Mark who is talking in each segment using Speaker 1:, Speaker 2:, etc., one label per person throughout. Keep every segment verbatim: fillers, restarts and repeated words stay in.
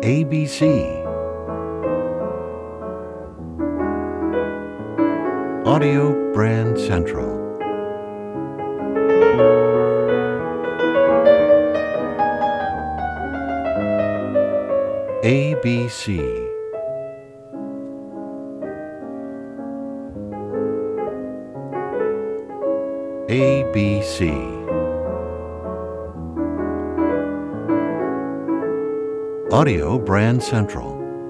Speaker 1: A B C. Audio Brand Central. A B C. A B C. Audio Brand Central.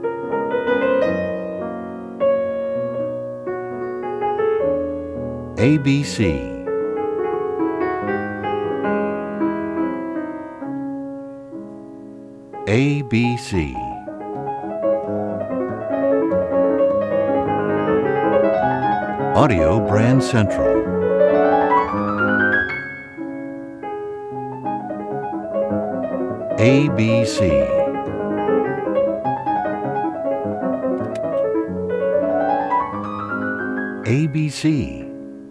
Speaker 1: A B C. A B C. Audio Brand Central. A B C. A B C.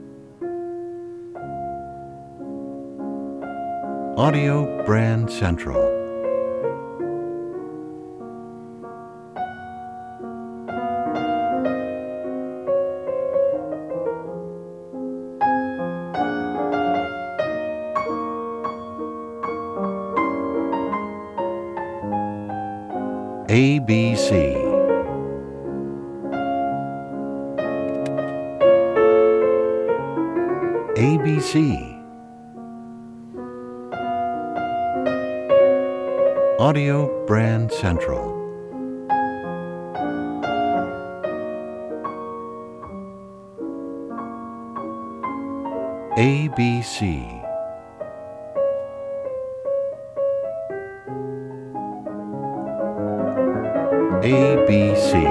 Speaker 1: Audio Brand Central. A B C. A B C. Audio Brand Central. A B C. A B C.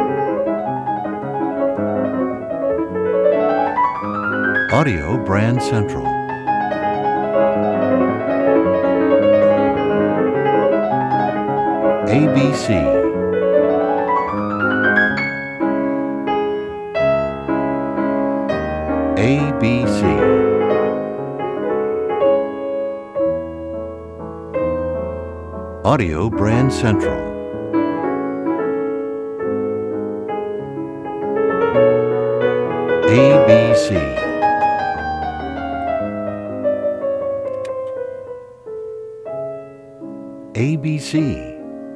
Speaker 1: Audio Brand Central. A B C. A B C. Audio Brand Central. A B C. A B C.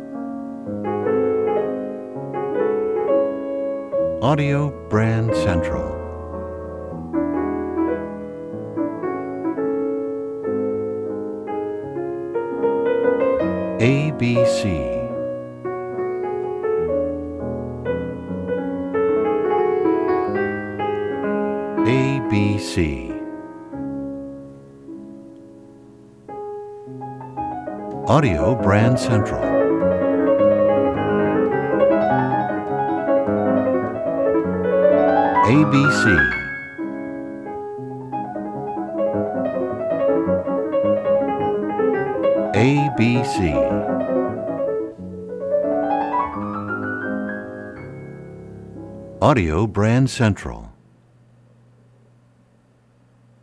Speaker 1: Audio Brand Central. A B C. A B C. Audio Brand Central. A B C. A B C. Audio Brand Central.